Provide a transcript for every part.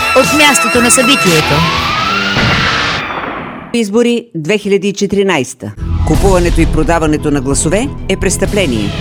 от мястото на събитието. Избори 2014. Купуването и продаването на гласове е престъпление.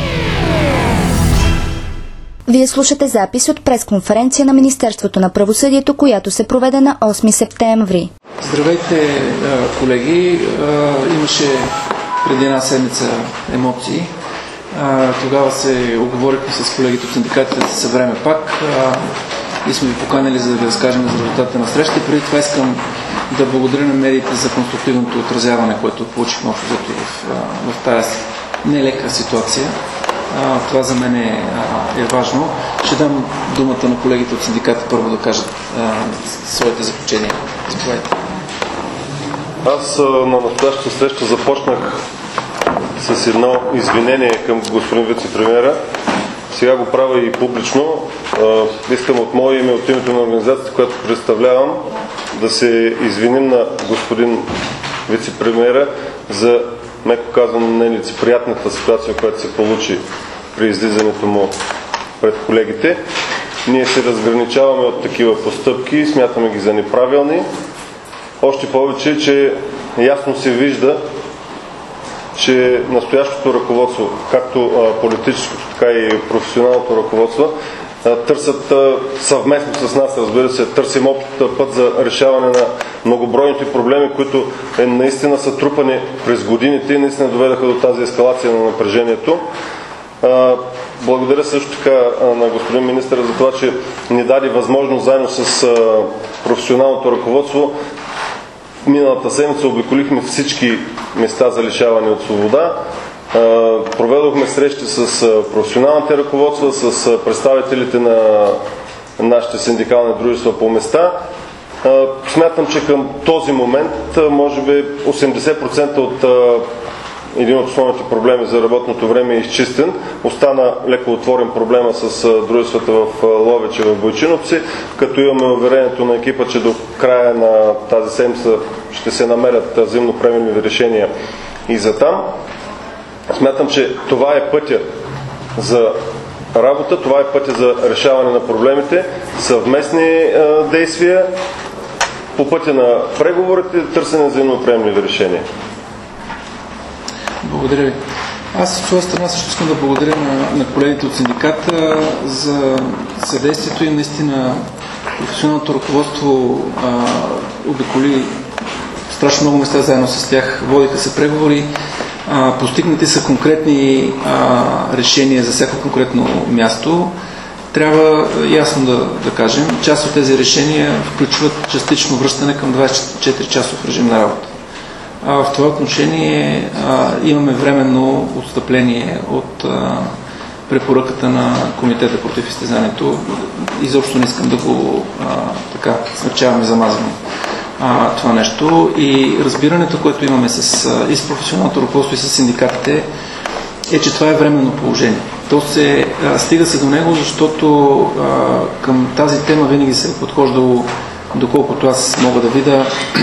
Вие слушате запис от пресконференция на Министерството на правосъдието, която се проведе на 8 септември. Здравейте, колеги! Имаше преди една седмица емоции. Тогава се оговорихме с колегите от синдикатите да се събереме пак и сме ви поканили, за да ви разкажем за резултатите на срещата. Преди това искам да благодаря на медиите за конструктивното отразяване, което получихме общо взето в тази нелека ситуация. Това за мен е важно. Ще дам думата на колегите от синдиката първо да кажат своите заключения. Заповядайте. Аз на настоящата среща започнах с едно извинение към господин вице-премиера. Сега го правя и публично. Искам от мое име, от името на организацията, която представлявам, да се извиним на господин вице-премиера за, меко казано, нелицеприятната ситуация, която се получи при излизането му пред колегите. Ние се разграничаваме от такива постъпки и смятаме ги за неправилни. Още повече, че ясно се вижда, че настоящото ръководство, както политическото, така и професионалното ръководство, търсят съвместно с нас, разбира се, търсим общ път за решаване на многобройните проблеми, които наистина са трупани през годините и наистина доведаха до тази ескалация на напрежението. Благодаря също така на господин министър за това, че ни даде възможност заедно с професионалното ръководство. Миналата седмица обиколихме всички места за лишаване от свобода. Проведохме срещи с професионалните ръководства, с представителите на нашите синдикални дружества по места. Смятам, че към този момент може би 80% от един от основните проблеми за работното време е изчистен. Остана леко отворен проблема с дружествата в Ловеч и в Бойчиновци, като имаме уверението на екипа, че до края на тази седмица ще се намерят взаимно приемливи решения и за там. Смятам, че това е пътя за работа, това е пътя за решаване на проблемите, съвместни действия по пътя на преговорите, търсене на взаимно приемливи решения. Благодаря ви. Аз от своя страна също искам да благодаря на колегите от синдиката за съдействието и наистина професионалното ръководство обиколи страшно много места заедно с тях. Водиха се преговори, постигнати са конкретни решения за всяко конкретно място. Трябва ясно да кажем, част от тези решения включват частично връщане към 24-часов режим на работа. В това отношение имаме временно отстъпление от препоръката на Комитета против изтезанието. Изобщо не искам да го смачавам и замазвам това нещо. И разбирането, което имаме и с професионалното ръководство, и с синдикатите, е, че това е временно положение. То стига се до него, защото към тази тема винаги се е подхождало, доколкото аз мога да видя,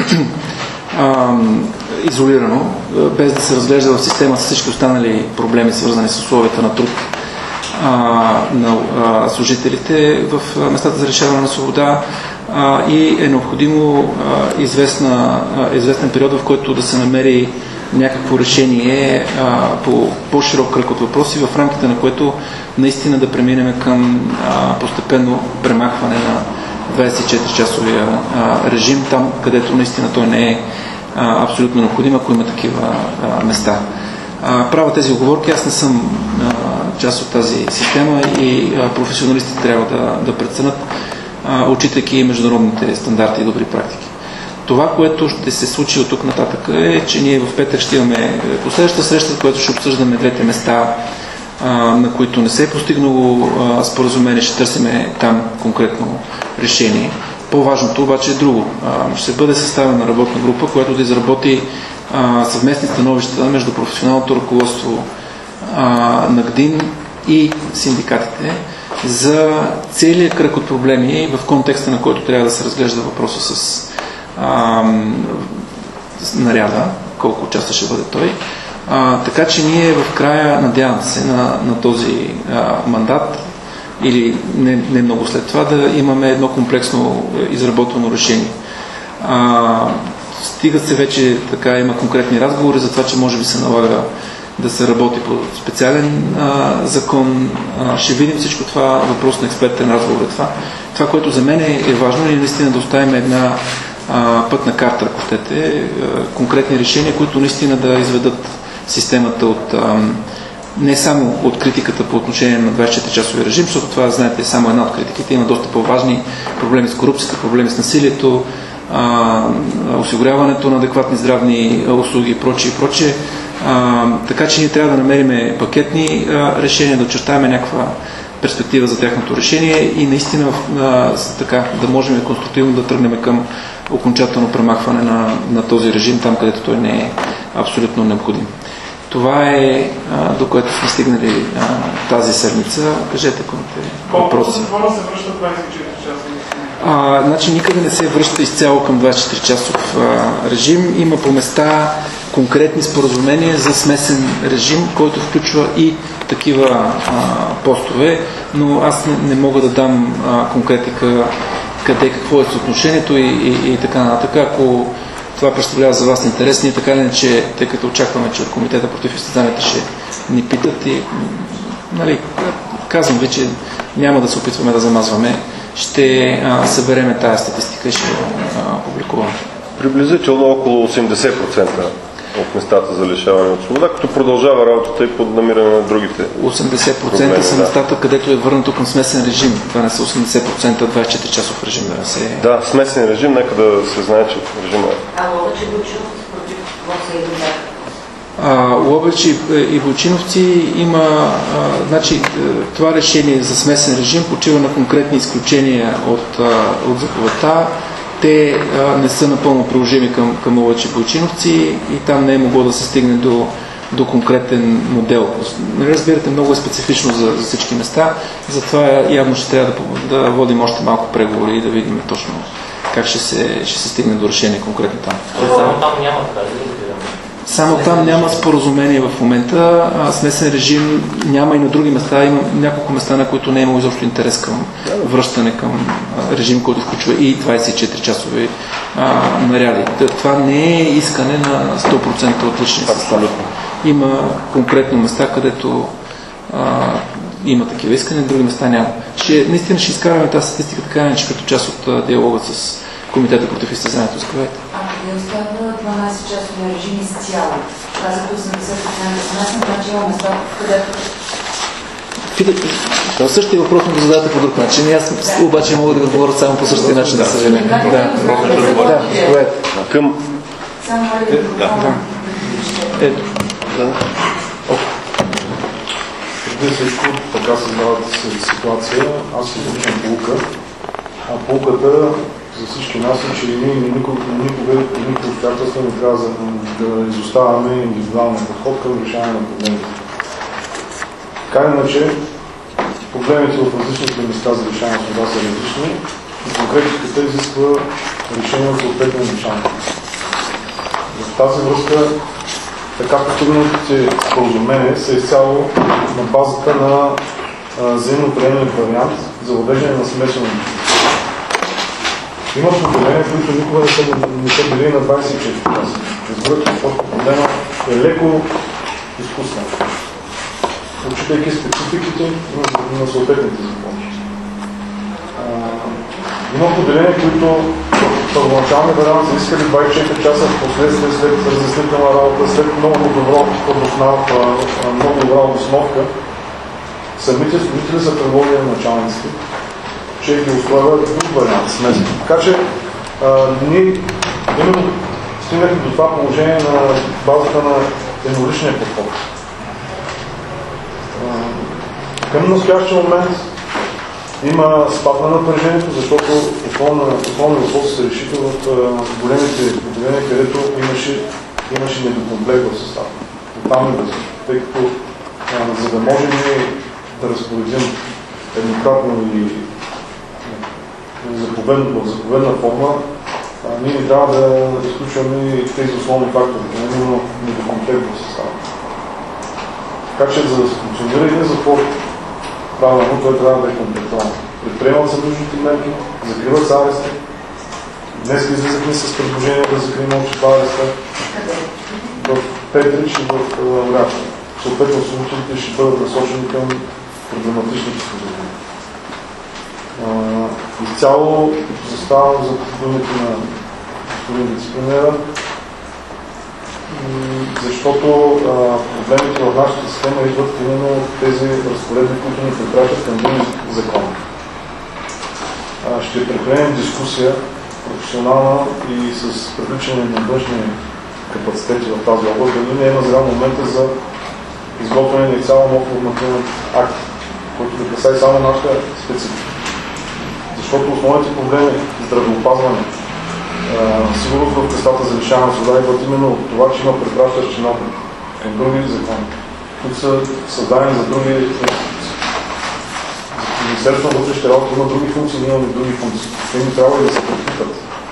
изолирано, без да се разглежда в система с всички останали проблеми, свързани с условията на труд на служителите в местата за лишаване на свобода, и е необходимо известен период, в който да се намери някакво решение по по-широк кръг от въпроси, в рамките на което наистина да преминем към постепенно премахване на 24-часовия режим, там където наистина той не е абсолютно необходим, ако има такива места. Правя тези оговорки, аз не съм част от тази система и професионалистите трябва да преценят, отчитайки международните стандарти и добри практики. Това, което ще се случи от тук нататък, е, че ние в петък ще имаме последваща среща, в която ще обсъждаме двете места, на които не се е постигнало споразумение, ще търсиме там конкретно решение. По-важното обаче е друго. Ще бъде съставена работна група, която да изработи съвместни становища между професионалното ръководство на ГДИН и синдикатите за целият кръг от проблеми, в контекста на който трябва да се разглежда въпроса с наряда, колко часа ще бъде той. Така че ние в края, надявам се, на този мандат или не много след това да имаме едно комплексно изработено решение. Стига се вече така, има конкретни разговори за това, че може би се налага да се работи по специален закон. Ще видим всичко това, въпрос на експертен разговор е това. Това, което за мен е важно, е наистина да оставим една пътна карта, ако щете, конкретни решения, които наистина да изведат системата от не само от критиката по отношение на 24-часови режим, защото това, знаете, е само една от критиките. Има доста по-важни проблеми с корупцията, проблеми с насилието, осигуряването на адекватни здравни услуги и прочее. Така че ние трябва да намерим пакетни решения, да очертаем някаква перспектива за тяхното решение и наистина така, да можем конструктивно да тръгнем към окончателно премахване на този режим там, където той не е абсолютно необходим. Това е до което сме стигнали тази седмица. Кажете, ако имате въпроси. Колко се връщат 24 часа? Значи никъде не се връща изцяло към 24-часов режим. Има по места конкретни споразумения за смесен режим, който включва и такива постове, но аз не мога да дам конкретика къде, какво е съотношението и така нататък. Ако това представлява за вас интерес, ние така или иначе, тъй като очакваме, че от Комитета против изтезанията ще ни питат и казвам ви, че няма да се опитваме да замазваме, ще събереме тая статистика и ще публикуваме. Приблизително около 80% от местата за лишаване от свобода, като продължава работата и под намиране на другите 80% са местата, където е върнато към смесен режим. Това не са 80% 24-часов режим. Да, смесен режим, нека да се знае, че режима е. Ловеч и Бойчиновци против какво са и Ловеч и Бойчиновци има... значи, това решение за смесен режим почива на конкретни изключения от заповедта. Те не са напълно приложими към Ловеч и Бойчиновци и там не е могло да се стигне до конкретен модел. Разбирате, много е специфично за всички места, затова явно ще трябва да водим още малко преговори и да видим точно как ще се стигне до решение конкретно там. Само там няма така. Само там няма споразумение в момента. Смесен режим няма и на други места. Има няколко места, на които не е имало изобщо интерес към връщане към режим, който включва и 24-часови наряди. Това не е искане на 100% от личния състав. Има конкретно места, където има такива искания, други места няма. Наистина ще изкараме тази статистика така, че като част от диалога с Комитета против изтезанието. Заповядайте. Къде остава 12-часовия режим изцяло? Казахте 80% смесен, значи има места, където... Питате, същия въпрос му го задавате по друг начин. Аз обаче мога да го говоря само по същия начин, да съжаление. Към... Ето. Преди всичко, така създават ситуация, аз изричам полука, а полуката за всички нас е, че ние никога обстоятелства не трябва да изоставяме индивидуалния подход към решаване на проблемите. Така иначе, проблемите в различните места за решаване на свобода са различни и конкретиката изисква решение от съответно решаване. В тази връзка, така постигнатите споразумения са изцяло на базата на взаимно приемлив вариант за въвеждане на смесено. Има проблеми, които никога не са били на 24 часа. Разбирате, защото проблема е леко изкуствен, отчитайки спецификите на съответните закони. Има поделения, които в първоначалния вариант са искали 24 часа, в последствие след разяснителна работа, след много добра обосновка, самите служители са предложили на началниците, че ги условят друг вариант смесен. Така че ние именно стигнахме до това положение на базата на едноличния подход. Към настоящия момент има спад на напрежението, защото основни въпроси се решиха в големите поделения, където имаше недокомплект в състава. Оттам е възможно, тъй като за да можем да разпоредим еднократно или в заповедна форма, ние не трябва да изключваме тези основни фактори, именно недокомплект в състава. Така че за да се функционира един затвор правилно, той трябва да е комплектован. Предприемат се нужните мерки, закриват се арести. Днес излизахме с предложение да закрием още два ареста в Петрич и в Рача. Съответно, служителите ще бъдат насочени към проблематичните служители. Изцяло, като заставам за думите на господин вицепремиера, защото проблемите в нашата система идват именно от тези разпоредби, които ни препращат към други закони. Ще предприемем дискусия професионална и с привличане на външни капацитети в тази област, дали не е назрял момента за изготвяне на цяло нов нормативен акт, който да касае само нашата специфика. Защото основните проблеми здравеопазване, сигурност в местата за лишаване на свобода идват именно от това, че има препращащ чиновник към други закони, които са създадени за други институции. Министерството на вътрешните работи има други функции, ние имаме други функции. Те ни трябва и да се предпитат.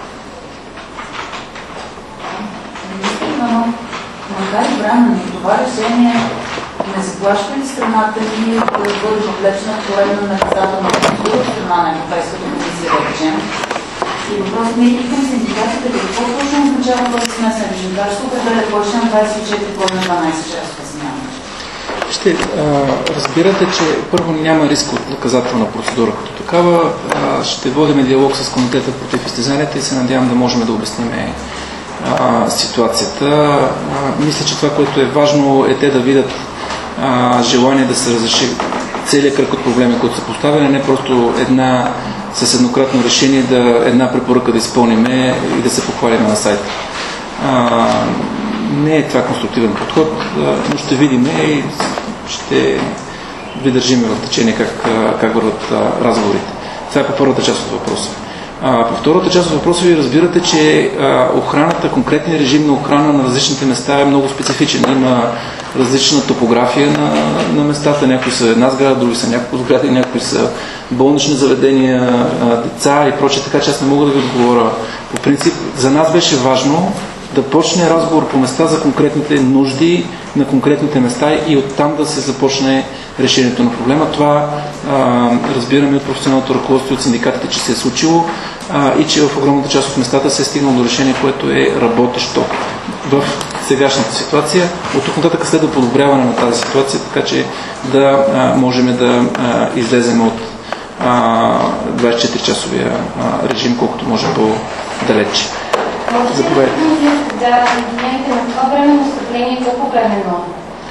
Макар и временно, това решение не заплаща ли страната ни да бъде въвлечена в поредна наказателна процедура от страна на Европейската комисия, да речем? И въпросът ми е към синдикатите, какво точно означава този смесен режим? Как ще определя кой ще на 24, кой на 12 часова смяна? Разбирате, че първо няма риск от наказателна процедура като такава. Ще водим диалог с комитета против изтезанията и се надявам да можем да обясним ситуацията. Мисля, че това, което е важно, е те да видят желание да се разреши целият кръг от проблеми, които са поставени, не просто с еднократно решение една препоръка да изпълниме и да се похвалим на сайта. Не е това конструктивен подход, но ще видим и ще ви държим в течение как върват разговорите. Това е по първата част от въпроса. По втората част от въпроса ви разбирате, че охраната, конкретният режим на охрана на различните места е много специфичен. Има различна топография на местата. Някои са една сграда, други са няколко сгради, някои са болнични заведения, деца и прочее. Така че аз не мога да ви отговоря. По принцип, за нас беше важно да почне разговор по места за конкретните нужди на конкретните места и оттам да се започне решението на проблема. Това разбираме от професионалното ръководство и от синдикатите, че се е случило и че в огромната част от местата се е стигнало до решение, което е работещо в сегашната ситуация. От тук нататък следва подобряване на тази ситуация, така че да можем да излезем от 24-часовия режим, колкото може по-далеч. Заповядайте. Да, обвинението на това временно отстъпление, колко временно?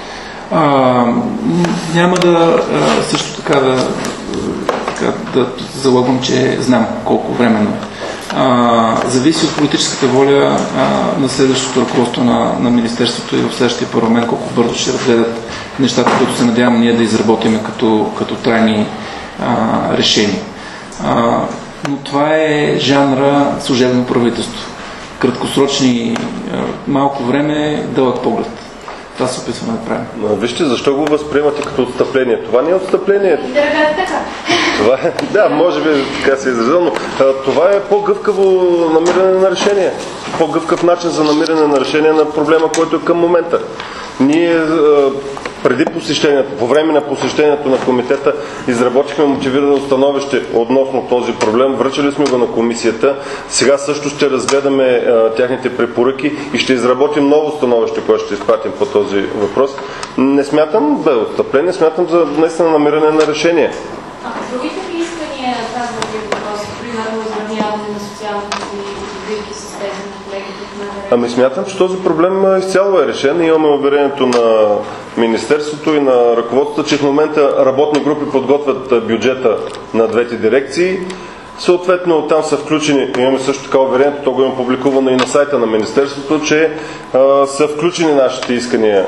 Няма също така да залогвам, че знам колко временно. Зависи от политическата воля на следващото ръководство на Министерството и в следващия парламент, колко бързо ще разгледат нещата, които се надявам ние да изработим като трайни решения. Но това е жанра служебно правителство. Краткосрочни малко време, дълъг поглед. Това се опитваме да правим. Вижте, защо го възприемате като отстъпление? Това не е отстъпление. Това е, да, може би така се изразил, но това е по-гъвкаво намиране на решение. По-гъвкав начин за намиране на решение на проблема, който е към момента. Ние преди посещението, по време на посещението на комитета, изработихме мотивирано становище относно този проблем. Връчили сме го на комисията. Сега също ще разгледаме тяхните препоръки и ще изработим ново становище, което ще изпратим по този въпрос. Не смятам да е отстъпление, смятам за наистина намиране на решение. Другите ви искания, казвате въпроси, примерно изравняване на социалните политики с тези на колегите в МВР? Ами смятам, че този проблем изцяло е решен. Имаме уверението на Министерството и на ръководството, че в момента работни групи подготвят бюджета на двете дирекции. Съответно, там са включени, имаме също така уверението, то го има публикувано и на сайта на Министерството, че са включени нашите искания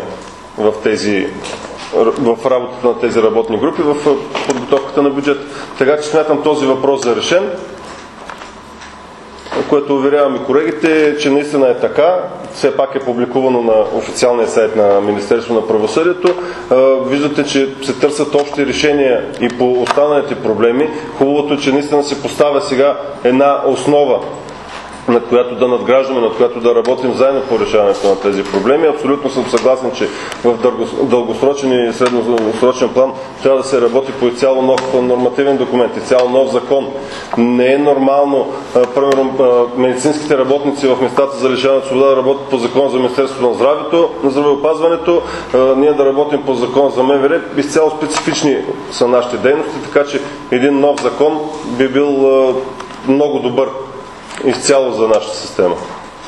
в работата на тези работни групи, в подготовката на бюджет. Така че смятам този въпрос за решен, което уверявам и колегите, че наистина е така. Все пак е публикувано на официалния сайт на Министерството на правосъдието. Виждате, че се търсят общи решения и по останалите проблеми. Хубавото е, че наистина се поставя сега една основа над която да надграждаме, над която да работим заедно по решаването на тези проблеми. Абсолютно съм съгласен, че в дългосрочен и средносрочен план трябва да се работи по изцяло нов нормативен документ, изцяло нов закон. Не е нормално, примерно, медицинските работници в местата за лишаване от свобода да работят по закон за Министерството на здравеопазването, ние да работим по закон за МВР. Изцяло специфични са нашите дейности, така че един нов закон би бил много добър изцяло за нашата система.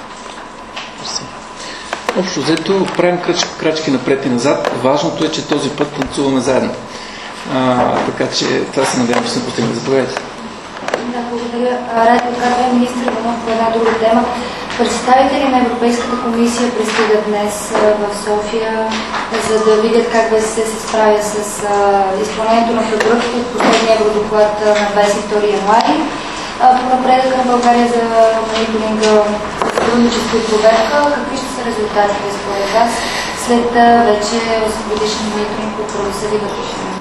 Общо взето правим крачки напред и назад. Важното е, че този път танцуваме заедно. Така че това се надявам, че се постигне. Заповядайте. Да, благодаря. Радио КБ, министър Иванов, по една друга тема. Представители на Европейската комисия пристигат днес в София, за да видят как ВСС се справя с изпълнението на препоръките от последния евродоклад на 22 януари. По напредъка на България за мониторинга, сътрудничество и проверка, какви ще са резултатите според вас след вече 8-годишен мониторинг по правосъдие в решение?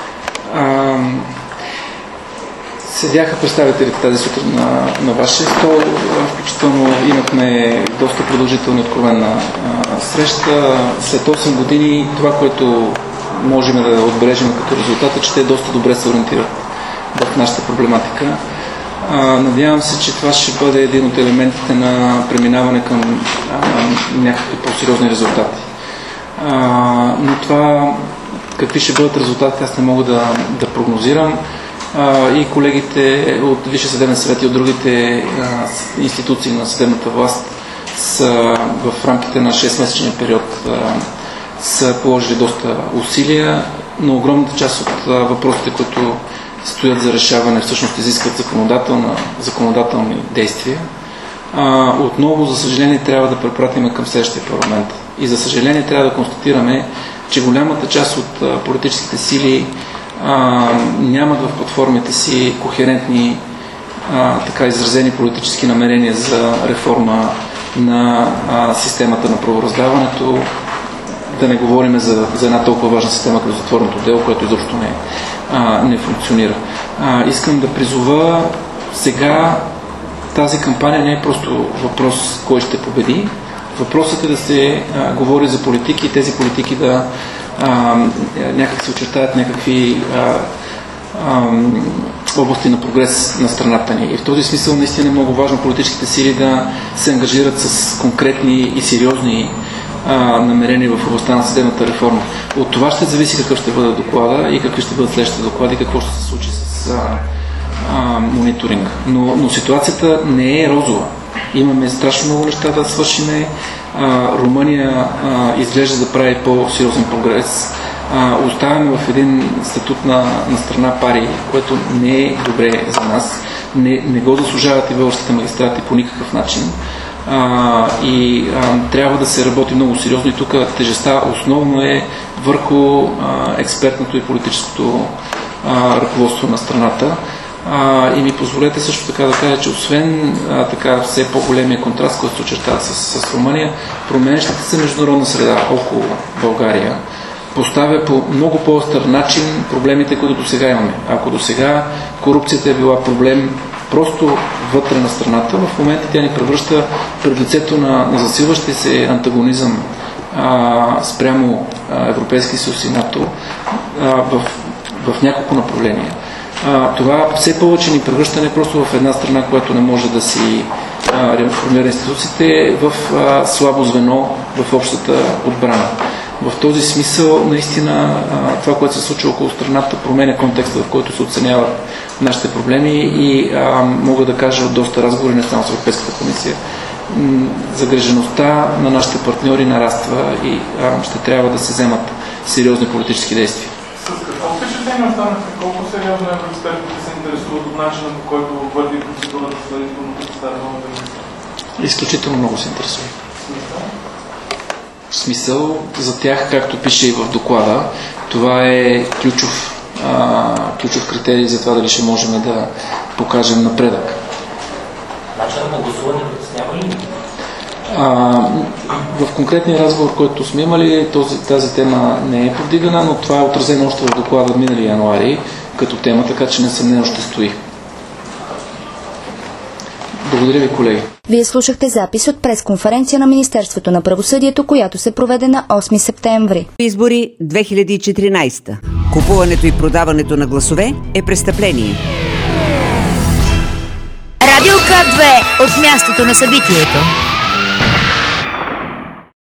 Седяха представителите тази сутрин на вашия стол, включително имахме доста продължителна и откровена среща. След 8 години това, което можем да отбележим като резултат е, че те доста добре се ориентират в нашата проблематика. Надявам се, че това ще бъде един от елементите на преминаване към някакви по-сериозни резултати. Но това, какви ще бъдат резултатите, аз не мога да прогнозирам. И колегите от Висшия съдебен съвет и от другите институции на съдебната власт са в рамките на 6-месечния период са положили доста усилия, но огромната част от въпросите, които стоят за решаване, всъщност изискват законодателни действия. Отново, за съжаление, трябва да препратим към следващия парламент. И за съжаление трябва да констатираме, че голямата част от политическите сили нямат в платформите си кохерентни, така изразени политически намерения за реформа на системата на правораздаването. Да не говорим за една толкова важна система като затворното дело, което изобщо не функционира. Искам да призова сега, тази кампания не е просто въпрос кой ще победи. Въпросът е да се говори за политики и тези политики да някак се очертаят някакви области на прогрес на страната ни. И в този смисъл наистина е много важно политическите сили да се ангажират с конкретни и сериозни намерения в областта на съдебната реформа. От това ще зависи какъв ще бъде доклада и какви ще бъдат следващите доклади, какво ще се случи с мониторинг. Но ситуацията не е розова. Имаме страшно много неща да свършиме. Румъния изглежда да прави по-сериозен прогрес. Оставяме в един статут на страна пари, което не е добре за нас. Не го заслужават и българските магистрати по никакъв начин. Трябва да се работи много сериозно и тук тежестта основно е върху експертното и политическото ръководство на страната. И ми позволете също така да кажа, че освен така все по-големия контраст, който се очертава с Румъния, променящата се международна среда около България поставя по много по-остър начин проблемите, които до сега имаме. Ако до сега корупцията е била проблем просто вътре на страната, в момента тя ни превръща пред лицето на засилващия се антагонизъм спрямо Европейския съюз и НАТО в няколко направления. Това все повече ни превръща не просто в една страна, която не може да си реформира институциите, в слабо звено в общата отбрана. В този смисъл, наистина, това, което се случва около страната, променя контекста, в който се оценяват нашите проблеми и мога да кажа от доста разговори, не само с Европейската комисия, загрижеността на нашите партньори нараства и ще трябва да се вземат сериозни политически действия. С какво впечатление останахте? Колко сериозно експертите се интересуват от начина, по който върви процедурата след изборното представяне на министър? Изключително много се интересуват. В смисъл, за тях, както пише и в доклада, това е ключов критерий за това дали ще можем да покажем напредък. Начинът на гласуване притеснява ли? В конкретния разговор, който сме имали, тази тема не е повдигана, но това е отразено още в доклада от минали януари като тема, така че несъмнено ще стои. Благодаря ви, колеги. Вие слушахте запис от пресконференция на Министерството на правосъдието, която се проведе на 8 септември. Избори 2014. Купуването и продаването на гласове е престъпление. Радио К2 от мястото на събитието.